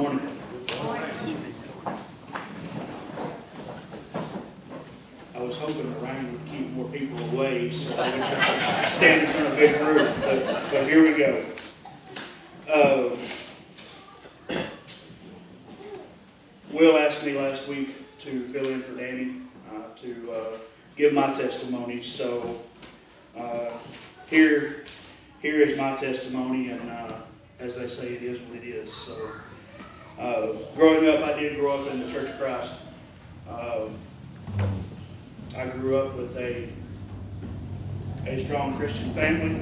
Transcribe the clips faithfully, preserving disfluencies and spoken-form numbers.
morning. I was hoping the rain would keep more people away so I would stand in front of a big group, but, but here we go. Uh, Will asked me last week to fill in for Danny, uh, to uh, give my testimony, so uh, here, here is my testimony, and uh, as they say, it is what it is. So, uh, growing up, I did grow up in the Church of Christ. Uh, I grew up with a a strong Christian family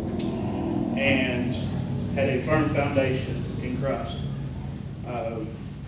and had a firm foundation in Christ. Uh,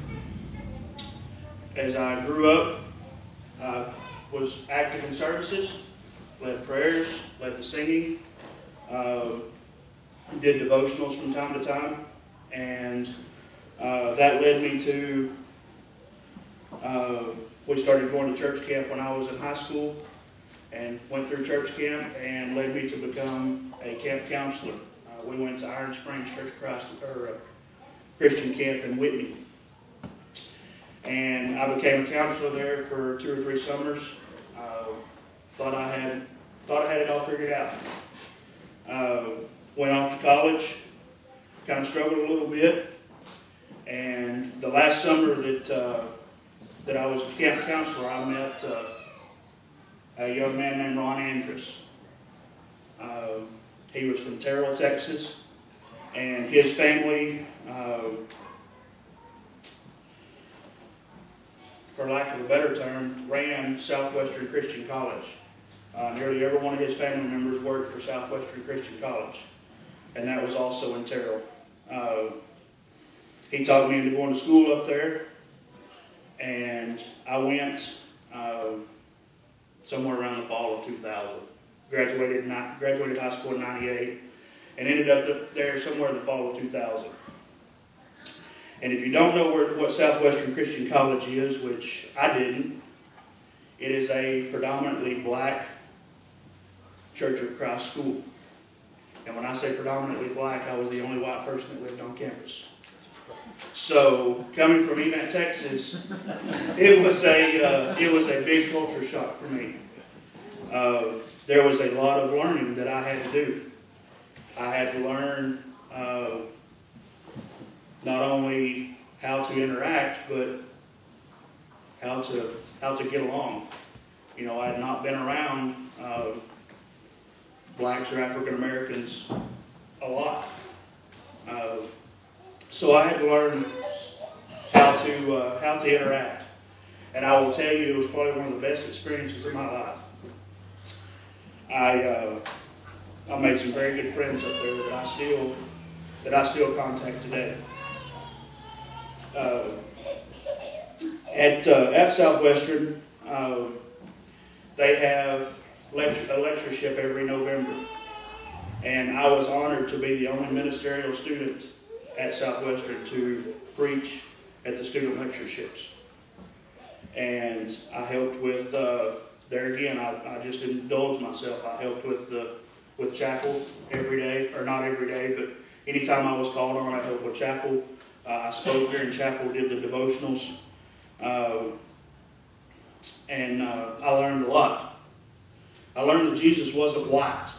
as I grew up, I was active in services, led prayers, led the singing, uh, did devotionals from time to time, and uh, that led me to, uh, we started going to church camp when I was in high school, and went through church camp, and led me to become a camp counselor. Uh, we went to Iron Springs Church of Christ, or uh, Christian camp in Whitney, and I became a counselor there for two or three summers. Uh, thought I had thought I had it all figured out. Uh, went off to college, kind of struggled a little bit, and the last summer that uh, that I was a camp counselor, I met uh, a young man named Ron Andrus. Uh, he was from Terrell, Texas, and his family, uh, for lack of a better term, ran Southwestern Christian College. Uh, nearly every one of his family members worked for Southwestern Christian College, and that was also in Terrell. Uh, he talked me into going to school up there, and I went uh, somewhere around the fall of two thousand. Graduated, graduated high school in ninety-eight, and ended up there somewhere in the fall of two thousand. And if you don't know where, what Southwestern Christian College is, which I didn't, it is a predominantly black Church of Christ school. And when I say predominantly black, I was the only white person that lived on campus. So, coming from Evatt, Texas, it was a uh, it was a big culture shock for me. Uh, there was a lot of learning that I had to do. I had to learn uh, not only how to interact, but how to how to get along. You know, I had not been around uh, blacks or African Americans a lot. Uh, So I had to learn how to uh, how to interact, and I will tell you, it was probably one of the best experiences of my life. I uh, I made some very good friends up there that I still that I still contact today. Uh, at uh, at Southwestern, uh, they have lecture, a lectureship every November, and I was honored to be the only ministerial student at Southwestern to preach at the student lectureships. And I helped with, uh, there again, I, I just indulged myself. I helped with the with chapel every day, or not every day, but anytime I was called on, I helped with chapel. Uh, I spoke during chapel, did the devotionals, uh, and uh, I learned a lot. I learned that Jesus wasn't white.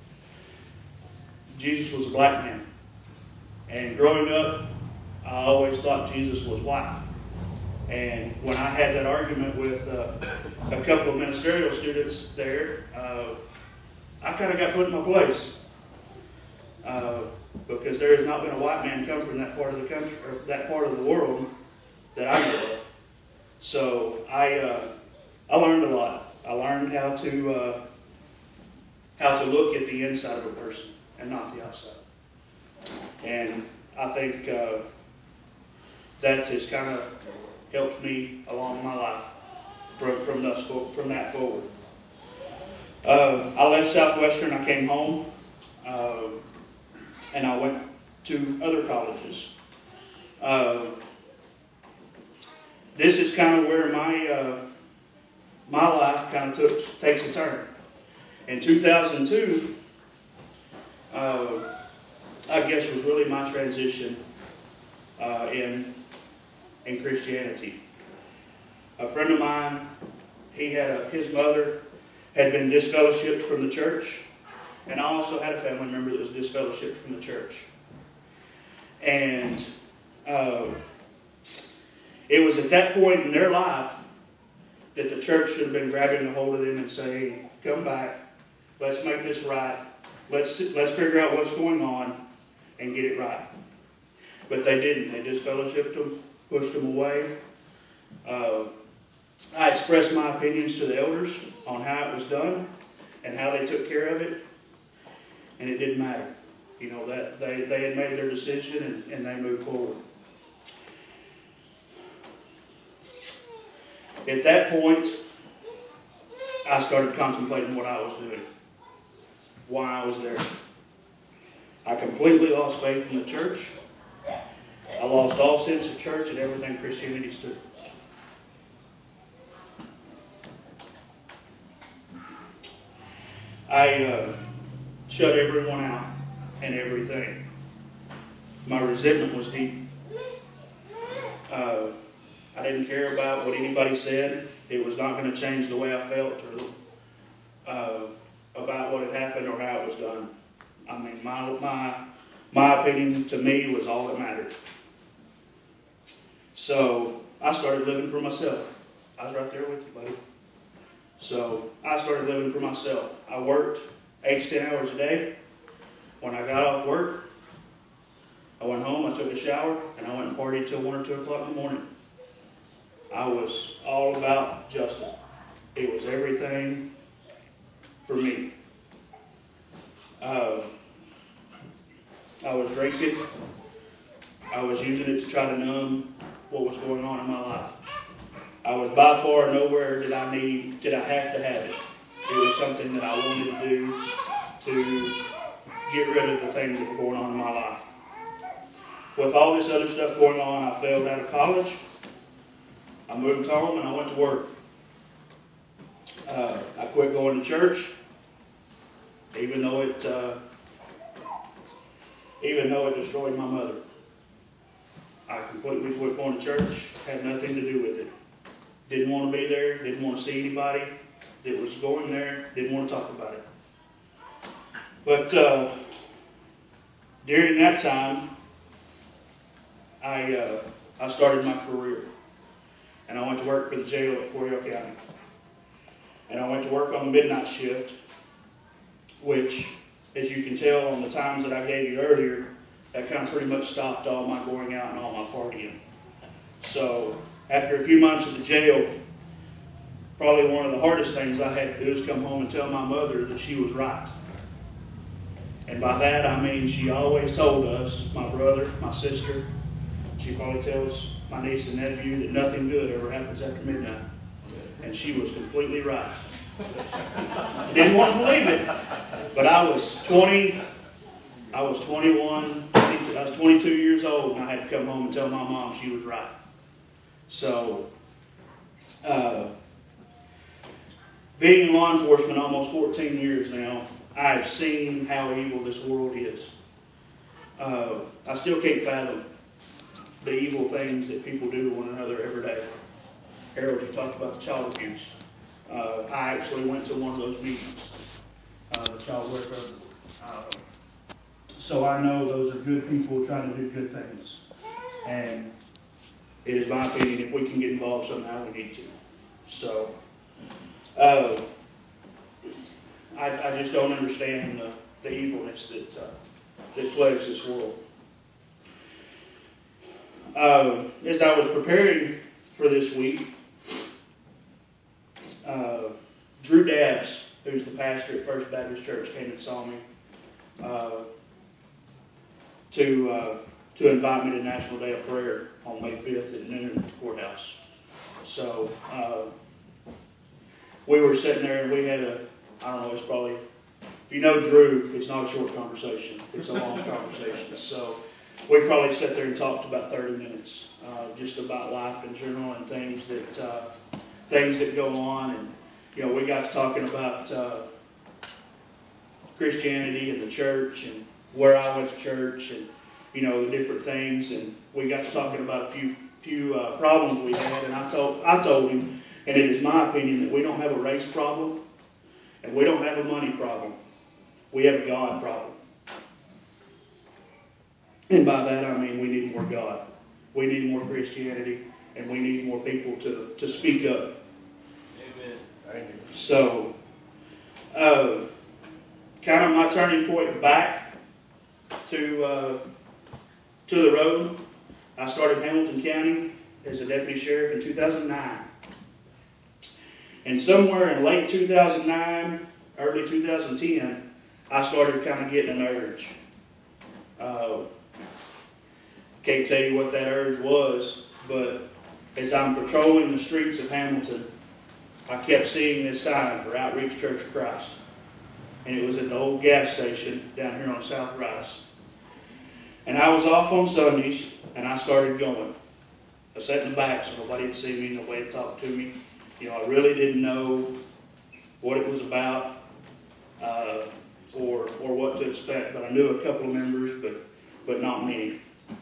Jesus was a black man. And growing up, I always thought Jesus was white. And when I had that argument with uh, a couple of ministerial students there, uh, I kind of got put in my place. Uh, because there has not been a white man come from that part of the country, or that part of the world that I know of. So I, uh, I learned a lot. I learned how to, uh, how to look at the inside of a person and not the outside. And I think uh, that has kind of helped me along my life from from, thus, from that forward. Uh, I left Southwestern. I came home, uh, and I went to other colleges. Uh, this is kind of where my uh, my life kind of took takes a turn. In two thousand two. Uh, I guess was really my transition uh, in in Christianity. A friend of mine, he had a, his mother had been disfellowshipped from the church, and I also had a family member that was disfellowshipped from the church. And uh, it was at that point in their life that the church should have been grabbing a hold of them and saying, come back, let's make this right, let's, let's figure out what's going on and get it right. But they didn't. They disfellowshipped them, pushed them away. Uh, I expressed my opinions to the elders on how it was done and how they took care of it, and it didn't matter. You know, that they, they had made their decision and, and they moved forward. At that point, I started contemplating what I was doing, why I was there. I completely lost faith in the church. I lost all sense of church and everything Christianity stood. I uh, shut everyone out and everything. My resentment was deep. Uh, I didn't care about what anybody said. It was not going to change the way I felt or uh, about what had happened or how it was done. I mean, my my my opinion to me was all that mattered. So I started living for myself. I was right there with you, buddy. So I started living for myself. I worked eight to ten hours a day. When I got off work, I went home, I took a shower, and I went and partied till one or two o'clock in the morning. I was all about justice. It was everything for me. Uh, I was drinking. I was using it to try to numb what was going on in my life. I was by far nowhere did I need, did I have to have it. It was something that I wanted to do to get rid of the things that were going on in my life. With all this other stuff going on, I failed out of college. I moved home and I went to work. Uh, I quit going to church, even though it, uh, even though it destroyed my mother. I completely quit going to church. Had nothing to do with it. Didn't want to be there. Didn't want to see anybody that was going there. Didn't want to talk about it. But uh, during that time, I uh, I started my career. And I went to work for the jail at Coryell County. And I went to work on the midnight shift, which, as you can tell on the times that I gave you earlier, that kind of pretty much stopped all my going out and all my partying. So after a few months at the jail, probably one of the hardest things I had to do is come home and tell my mother that she was right. And by that I mean she always told us, my brother, my sister, she probably tells my niece and nephew that nothing good ever happens after midnight. And she was completely right. I didn't want to believe it, but I was twenty, I was twenty-one, I was twenty-two years old, and I had to come home and tell my mom she was right. So, uh, being in law enforcement almost fourteen years now, I've seen how evil this world is. Uh, I still can't fathom the evil things that people do to one another every day. Harold, you talked about the child abuse. Uh, I actually went to one of those meetings, uh, the child welfare. Uh, so I know those are good people trying to do good things. And it is my opinion, if we can get involved somehow, we need to. So, uh, I, I just don't understand the, the evilness that, uh, that plagues this world. Uh, as I was preparing for this week, uh, Drew Dabbs, who's the pastor at First Baptist Church, came and saw me uh, to uh, to invite me to National Day of Prayer on May fifth at noon at the courthouse. So uh, we were sitting there and we had a, I don't know, it's probably, if you know Drew, it's not a short conversation. It's a long conversation. So we probably sat there and talked about thirty minutes, uh, just about life in general and things that uh, things that go on. And you know, we got to talking about uh, Christianity and the church and where I went to church and you know the different things. And we got to talking about a few few uh, problems we had, and I told I told him, and it is my opinion that we don't have a race problem, and we don't have a money problem. We have a God problem. And by that I mean we need more God. We need more Christianity, and we need more people to, to speak up. Amen. Thank you. So, uh, kind of my turning point back to uh, to the road. I started Hamilton County as a deputy sheriff in two thousand nine. And somewhere in late two thousand nine, early two thousand ten, I started kind of getting an urge. Uh, can't tell you what that urge was, but as I'm patrolling the streets of Hamilton, I kept seeing this sign for Outreach Church of Christ. And it was at the old gas station down here on South Rice. And I was off on Sundays, and I started going. I sat in the back so nobody would see me, nobody would talk to me. You know, I really didn't know what it was about uh, or or what to expect, but I knew a couple of members, but but not many.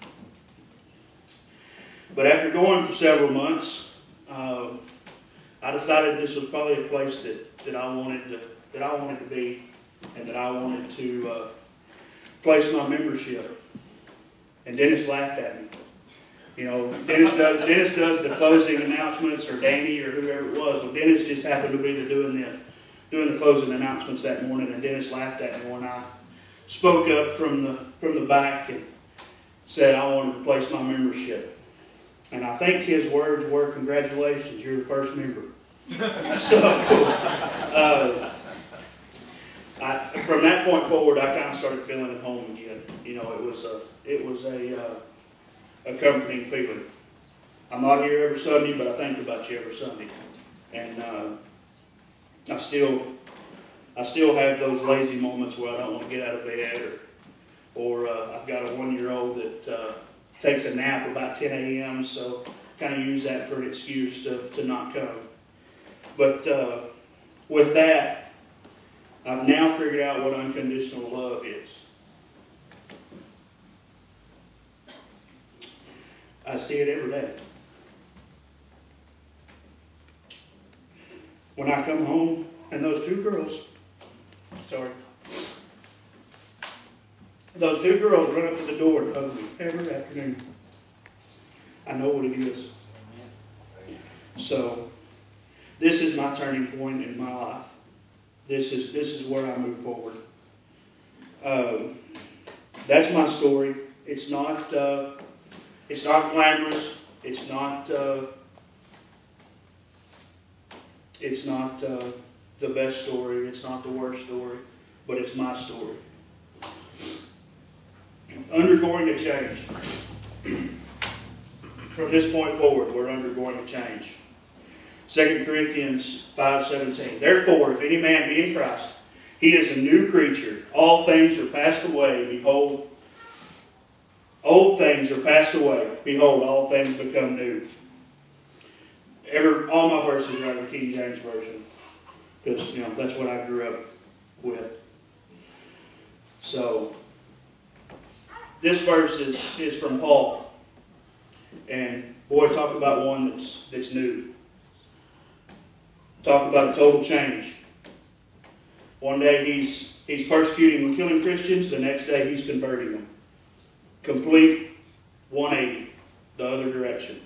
But after going for several months, uh, I decided this was probably a place that, that I wanted to that I wanted to be, and that I wanted to uh, place my membership. And Dennis laughed at me. You know, Dennis does Dennis does the closing announcements, or Danny, or whoever it was. Well, Dennis just happened to be the, doing the doing the closing announcements that morning, and Dennis laughed at me when I spoke up from the from the back and said I wanted to place my membership. And I think his words were, "Congratulations, you're the first member." So, uh, I, from that point forward, I kind of started feeling at home again. You know, it was a it was a uh, a comforting feeling. I'm not here every Sunday, but I think about you every Sunday, and uh, I still I still have those lazy moments where I don't want to get out of bed, or or uh, I've got a one-year-old that uh, takes a nap about ten a.m., so kind of use that for an excuse to, to not come. But uh, with that, I've now figured out what unconditional love is. I see it every day. When I come home and those two girls, sorry, those two girls run up to the door and hug me every afternoon. I know what it is. So, this is my turning point in my life. This is this is where I move forward. Um, that's my story. It's not uh, it's not glamorous. It's not uh, it's not uh, the best story. It's not the worst story, but it's my story. Undergoing a change. From this point forward, we're undergoing a change. Second Corinthians five seventeen. Therefore, if any man be in Christ, he is a new creature. All things are passed away. Behold, old things are passed away. Behold, all things become new. Every, all my verses are out of the King James Version, because you know that's what I grew up with. So, this verse is, is from Paul. And boy, talk about one that's that's new. Talk about a total change. One day he's he's persecuting and killing Christians, the next day he's converting them. Complete one eighty, the other direction.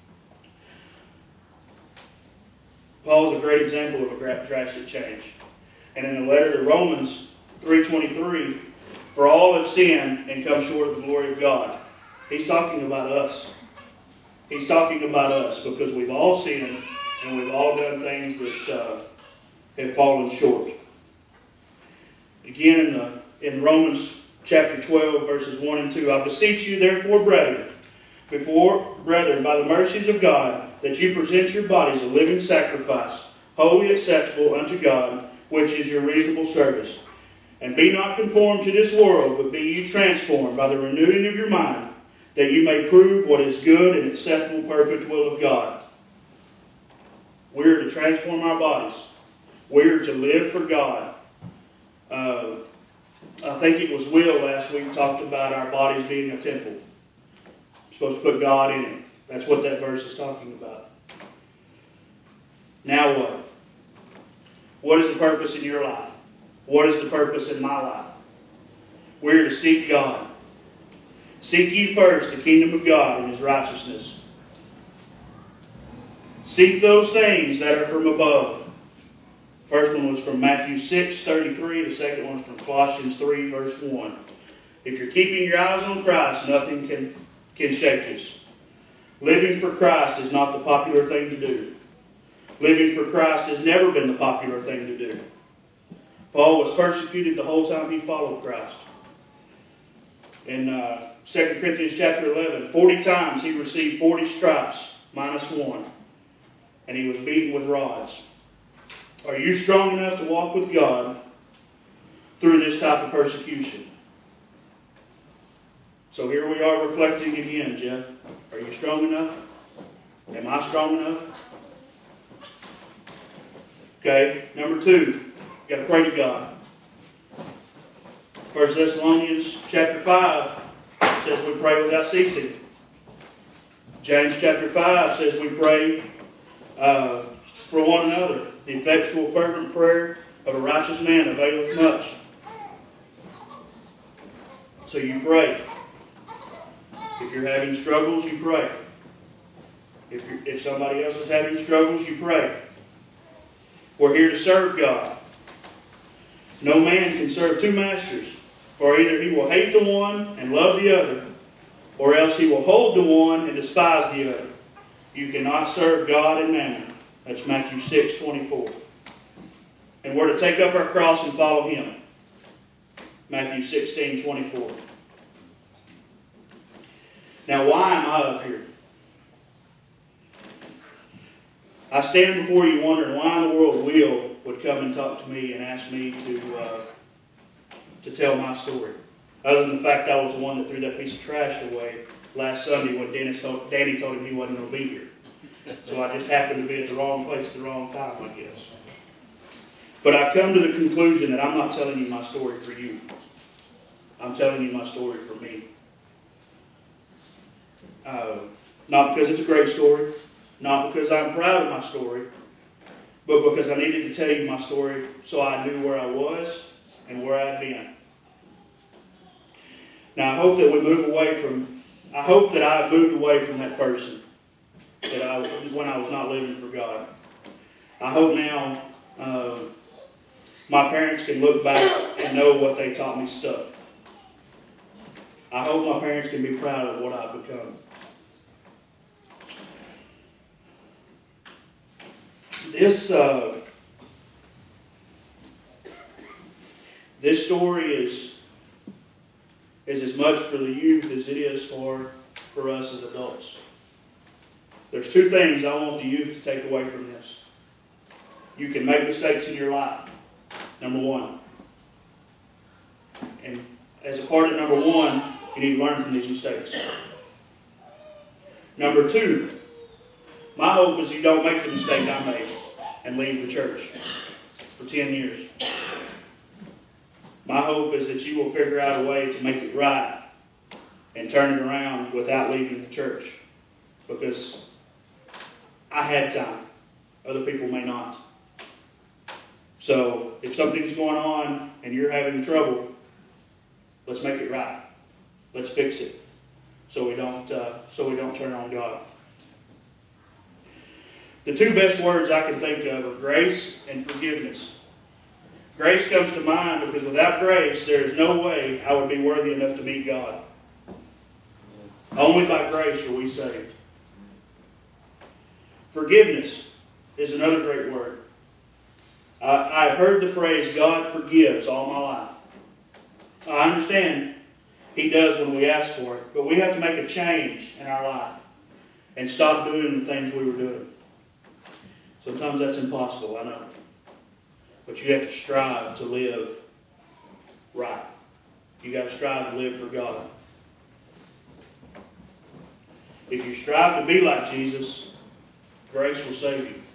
Paul's a great example of a drastic change. And in the letter to Romans three twenty-three, for all have sinned and come short of the glory of God. He's talking about us. He's talking about us because we've all sinned and we've all done things that uh, have fallen short. Again, in, the, in Romans chapter twelve, verses one and two, I beseech you, therefore, brethren, before brethren, by the mercies of God, that you present your bodies a living sacrifice, wholly acceptable unto God, which is your reasonable service. And be not conformed to this world, but be ye transformed by the renewing of your mind, that you may prove what is good and acceptable, perfect will of God. We're to transform our bodies. We're to live for God. Uh, I think it was Will last week talked about our bodies being a temple. We're supposed to put God in it. That's what that verse is talking about. Now what? What is the purpose in your life? What is the purpose in my life? We're to seek God. Seek ye first the kingdom of God and His righteousness. Seek those things that are from above. First one was from Matthew six thirty-three. The second one was from Colossians three, verse one. If you're keeping your eyes on Christ, nothing can, can shake us. Living for Christ is not the popular thing to do. Living for Christ has never been the popular thing to do. Paul was persecuted the whole time he followed Christ. In uh, Second Corinthians chapter eleven, forty times he received forty stripes, minus one. And he was beaten with rods. Are you strong enough to walk with God through this type of persecution? So here we are reflecting again, Jeff. Are you strong enough? Am I strong enough? Okay, number two, you got to pray to God. First Thessalonians chapter five says we pray without ceasing. James chapter five says we pray uh, for one another. The effectual fervent prayer of a righteous man availeth much. So you pray. If you're having struggles, you pray. If, you're, if somebody else is having struggles, you pray. We're here to serve God. No man can serve two masters, for either he will hate the one and love the other, or else he will hold the one and despise the other. You cannot serve God and mammon. That's Matthew six twenty-four. And we're to take up our cross and follow Him. Matthew sixteen twenty-four. Now, why am I up here? I stand before you wondering why in the world Will would come and talk to me and ask me to uh, to tell my story. Other than the fact I was the one that threw that piece of trash away last Sunday when Dennis told, Danny told him he wasn't going to be here. So I just happened to be at the wrong place at the wrong time, I guess. But I've come to the conclusion that I'm not telling you my story for you. I'm telling you my story for me. Uh, not because it's a great story, not because I'm proud of my story, but because I needed to tell you my story so I knew where I was and where I'd been. Now I hope that we move away from, I hope that I moved away from that person that I when I was not living for God. I hope now uh, my parents can look back and know what they taught me stuck. I hope my parents can be proud of what I've become. This uh, this story is is as much for the youth as it is for, for us as adults. There's two things I want the youth to take away from this. You can make mistakes in your life, number one. And as a part of number one, you need to learn from these mistakes. Number two, my hope is you don't make the mistake I made and leave the church for ten years. My hope is that you will figure out a way to make it right and turn it around without leaving the church. Because I had time. Other people may not. So if something's going on and you're having trouble, let's make it right. Let's fix it so we don't uh, so we don't turn on God. The two best words I can think of are grace and forgiveness. Grace comes to mind because without grace, there is no way I would be worthy enough to meet God. Only by grace are we saved. Forgiveness is another great word. I, I've heard the phrase, God forgives, all my life. I understand He does when we ask for it, but we have to make a change in our life and stop doing the things we were doing. Sometimes that's impossible, I know. But you have to strive to live right. You got to strive to live for God. If you strive to be like Jesus, grace will save you.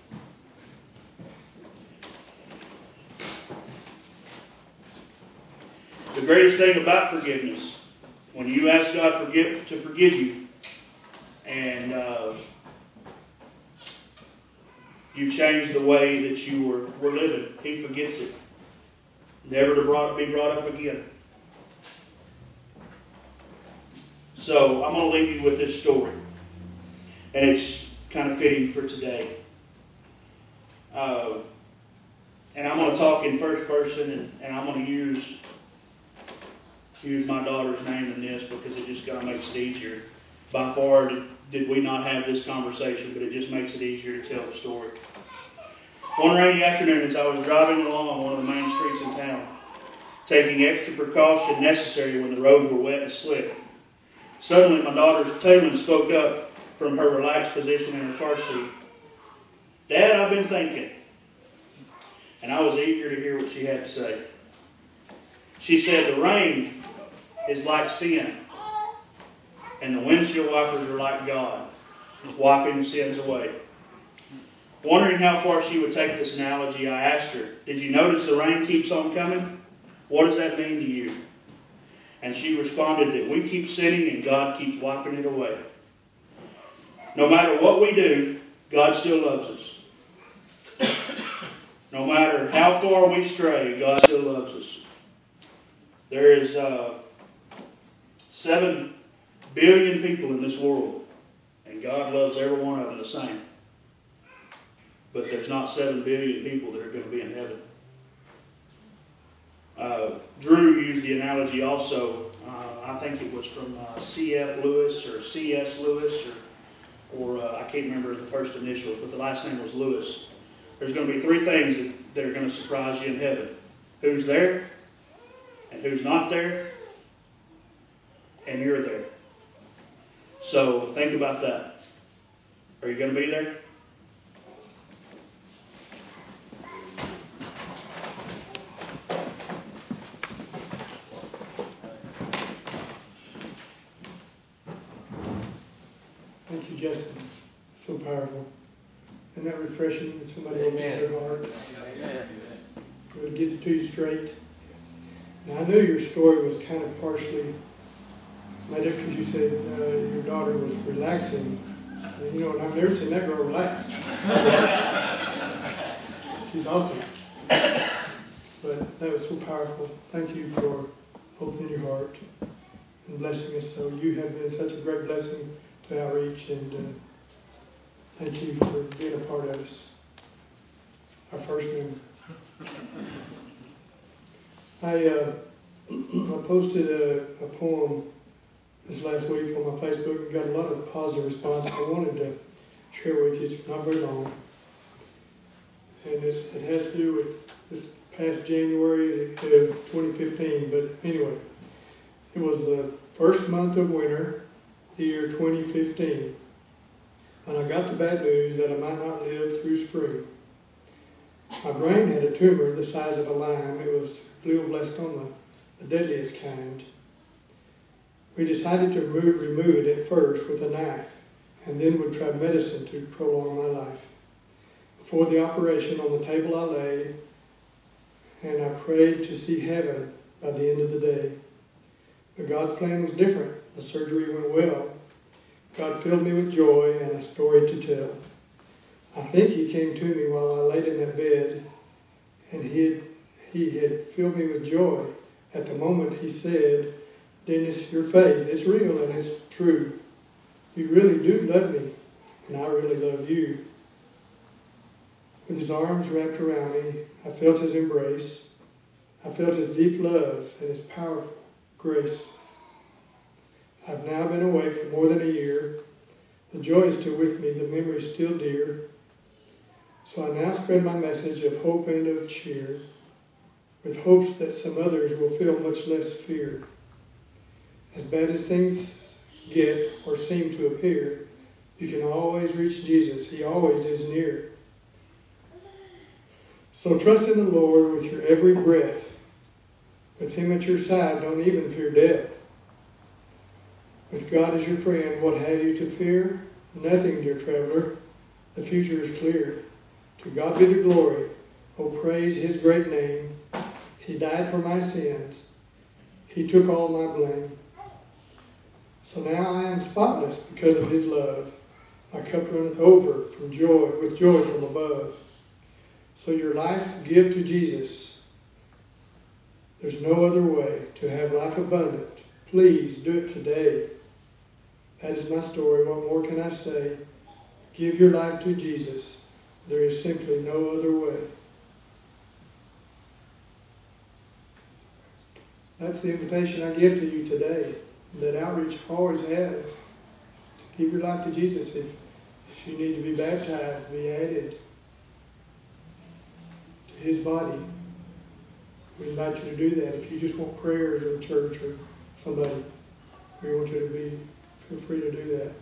The greatest thing about forgiveness, when you ask God forgive, to forgive you, and uh, you changed the way that you were, were living. He forgets it. Never to brought, be brought up again. So I'm going to leave you with this story. And it's kind of fitting for today. Uh, and I'm going to talk in first person, and, and I'm going to use use my daughter's name in this because it just kind of makes it easier. By far did, did we not have this conversation, but it just makes it easier to tell the story. One rainy afternoon as I was driving along one of the main streets in town, taking extra precaution necessary when the roads were wet and slick, suddenly my daughter Taylor spoke up from her relaxed position in her car seat. "Dad, I've been thinking." And I was eager to hear what she had to say. She said, "The rain is like sin, and the windshield wipers are like God, wiping sins away." Wondering how far she would take this analogy, I asked her, "Did you notice the rain keeps on coming? What does that mean to you?" And she responded that we keep sinning and God keeps wiping it away. No matter what we do, God still loves us. No matter how far we stray, God still loves us. There is uh, seven billion people in this world, and God loves every one of them the same. But there's not seven billion people that are going to be in heaven. Uh, Drew used the analogy also. Uh, I think it was from uh, C F Lewis or C S Lewis, or, or uh, I can't remember the first initials, but the last name was Lewis. There's going to be three things that, that are going to surprise you in heaven: who's there, and who's not there, and you're there. So think about that. Are you going to be there? Thank you, Justin. So powerful. Isn't that refreshing when somebody opens their heart? Amen. It gets it to you straight. Now, I knew your story was kind of partially made up because you said uh, your daughter was relaxing. And, you know, I've never seen that girl relax. She's awesome. But that was so powerful. Thank you for opening your heart and blessing us. So you have been such a great blessing to Outreach, and uh, thank you for being a part of us, our first member. I, uh, I posted a, a poem this last week on my Facebook and got a lot of positive response. I wanted to share with you. It's not very long. And it, it has to do with this past January of twenty fifteen. But anyway, it was the first month of winter, the year twenty fifteen, and I got the bad news that I might not live through spring. My brain had a tumor the size of a lime. It was glioblastoma, the deadliest kind. We decided to remove, remove it at first with a knife, and then would try medicine to prolong my life. Before the operation, on the table I lay, and I prayed to see heaven by the end of the day. But God's plan was different. The surgery went well. God filled me with joy and a story to tell. I think He came to me while I laid in that bed, and He had, he had filled me with joy. At the moment He said, "Dennis, your faith, it's real and it's true. You really do love me, and I really love you." With His arms wrapped around me, I felt His embrace. I felt His deep love and His powerful grace. I've now been away for more than a year. The joy is still with me, the memory is still dear. So I now spread my message of hope and of cheer, with hopes that some others will feel much less fear. As bad as things get or seem to appear, you can always reach Jesus. He always is near. So trust in the Lord with your every breath. With Him at your side, don't even fear death. With God as your friend, what have you to fear? Nothing, dear traveler. The future is clear. To God be the glory. Oh, praise His great name. He died for my sins. He took all my blame. So now I am spotless because of his love. My cup runneth over from joy, with joy from above. So your life give to Jesus. There's no other way to have life abundant. Please do it today. That is my story. What more can I say? Give your life to Jesus. There is simply no other way. That's the invitation I give to you today, that outreach always has. Give your life to Jesus. If, if you need to be baptized, be added to his body, we invite you to do that. If you just want prayers in church or somebody, we want you to be, feel free to do that.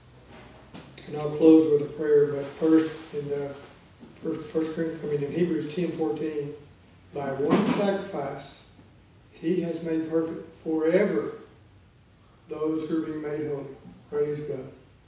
And I'll close with a prayer, but first in the first, first I mean in Hebrews ten fourteen, by one sacrifice he has made perfect forever those who are being made holy. Praise God.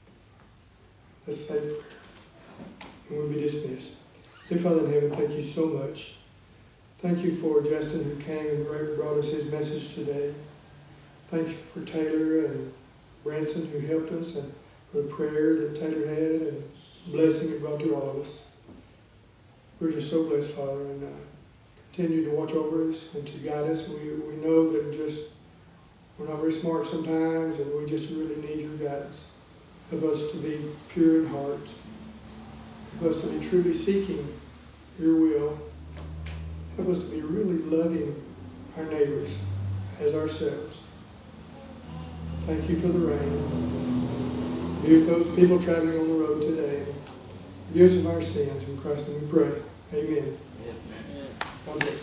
Let's say prayer, and we'll be dismissed. Dear Father in heaven, thank you so much. Thank you for Justin who came and brought us his message today. Thank you for Taylor and Branson who helped us, and for the prayer that Taylor had and blessing it brought to all of us. We're just so blessed, Father, and uh, continue to watch over us and to guide us. We we know that just we're not very smart sometimes, and we just really need your guidance. Help us to be pure in heart. Help us to be truly seeking your will. Help us to be really loving our neighbors as ourselves. Thank you for the rain. Be with those people traveling on the road today. Forgive us of our sins. In Christ's name we pray. Amen. Amen. God bless.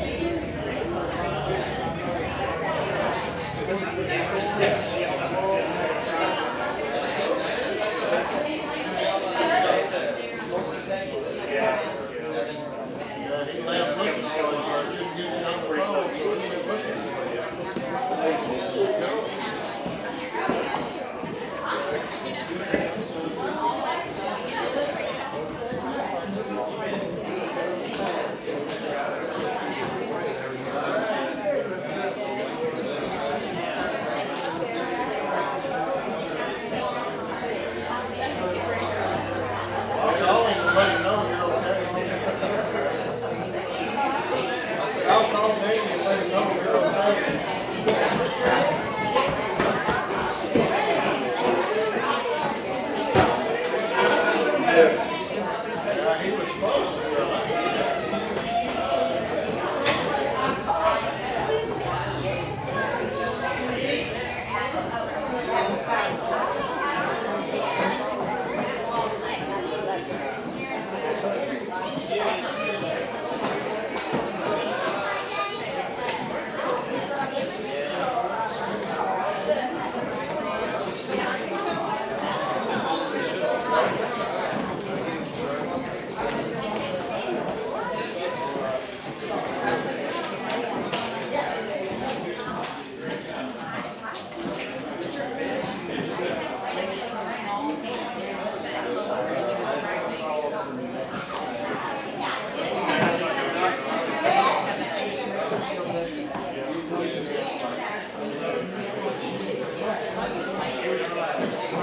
Yeah.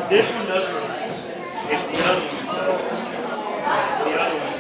This one doesn't. It's the other one. The other one.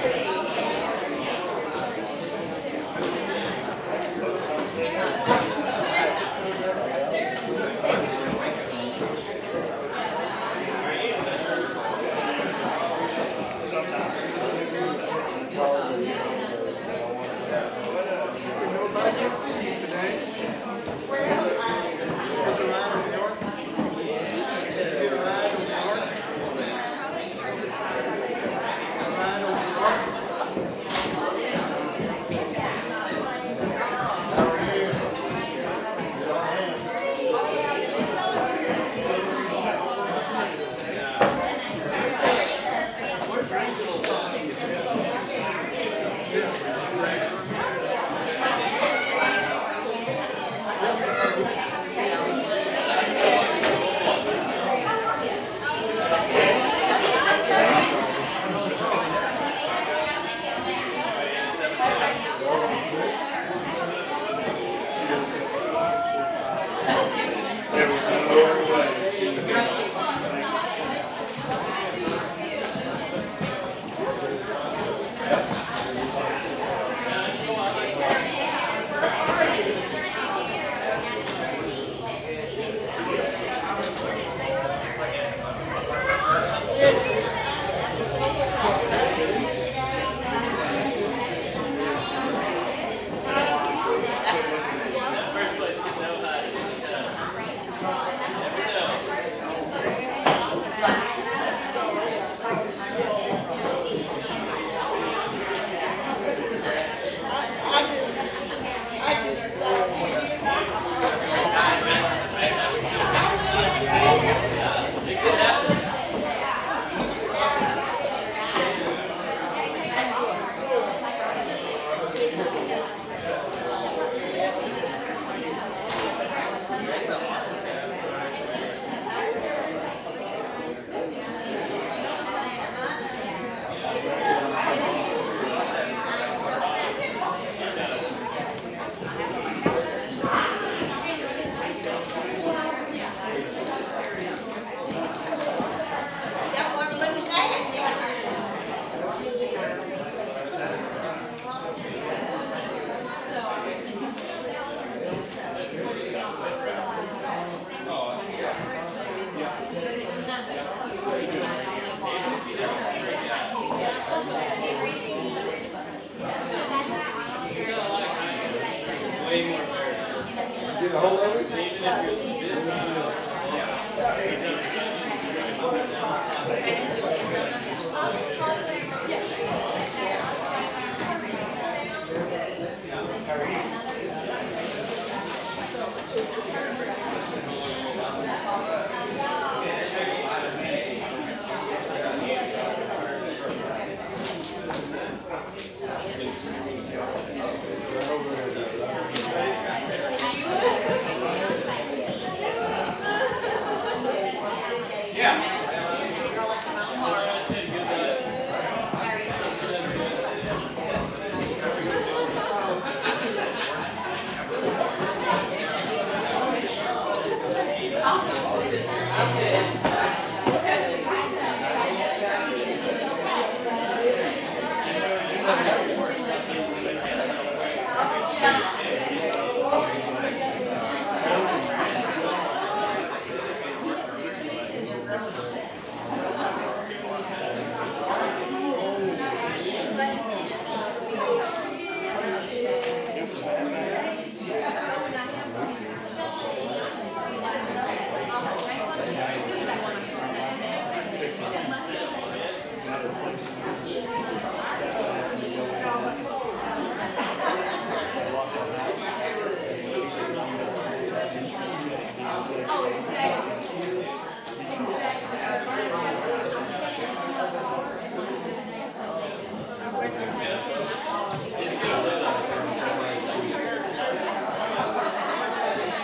Get a hold of it?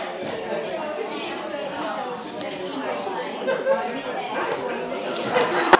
Thank you.